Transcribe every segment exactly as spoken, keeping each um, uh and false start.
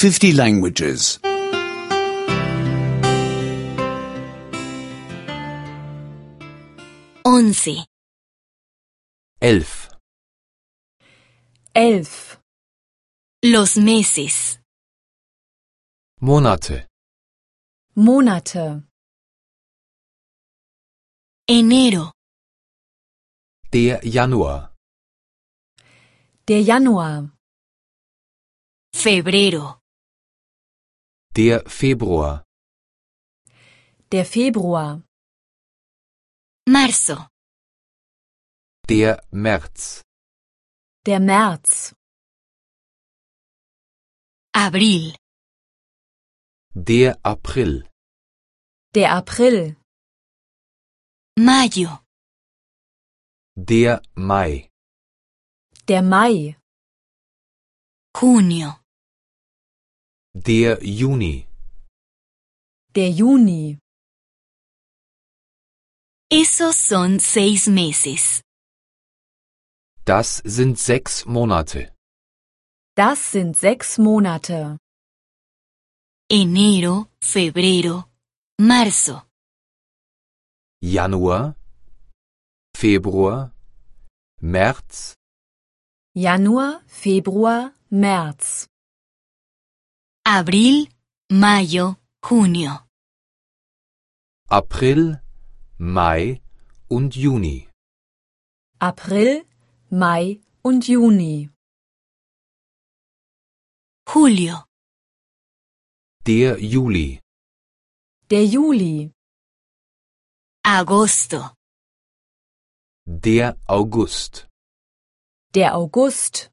fifty languages. Once. Elf. Elf. Los meses. Monate. Monate. Enero. Der Januar. Der Januar. Febrero. Der Februar. Der Februar. Marzo. Der März. Der März. Abril. Der April. Der April. Mayo. Der Mai. Der Mai. Junio. Der Juni. Der Juni. Esos son seis meses. Das sind sechs Monate. Das sind sechs Monate. Enero, febrero, marzo. Januar, Februar, März, Januar, Februar, März. Abril, mayo, junio. April, Mai und Juni. April, Mai und Juni. Julio. Der Juli. Der Juli. Agosto. Der August. Der August.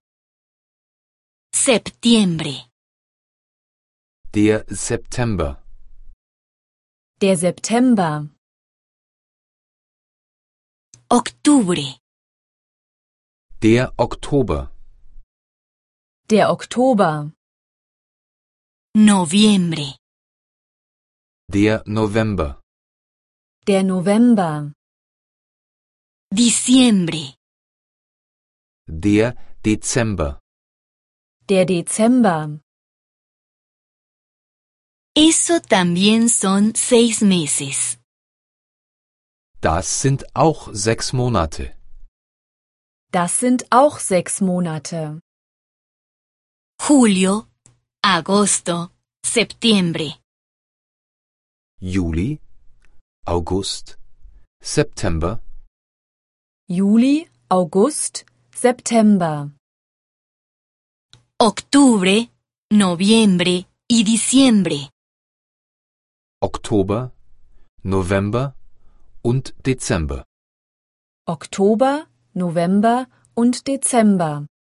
Septiembre. Der September. Der September. Octubre. Der Oktober. Der Oktober. Noviembre. Der November. Der November. Diciembre. Der Dezember. Der Dezember. Eso también son seis meses. Das sind auch sechs Monate. Das sind auch sechs Monate. Julio, agosto, septiembre. Juli, August, September, Juli, August, September. Octubre, noviembre y diciembre. Oktober, November und Dezember. Oktober, November und Dezember.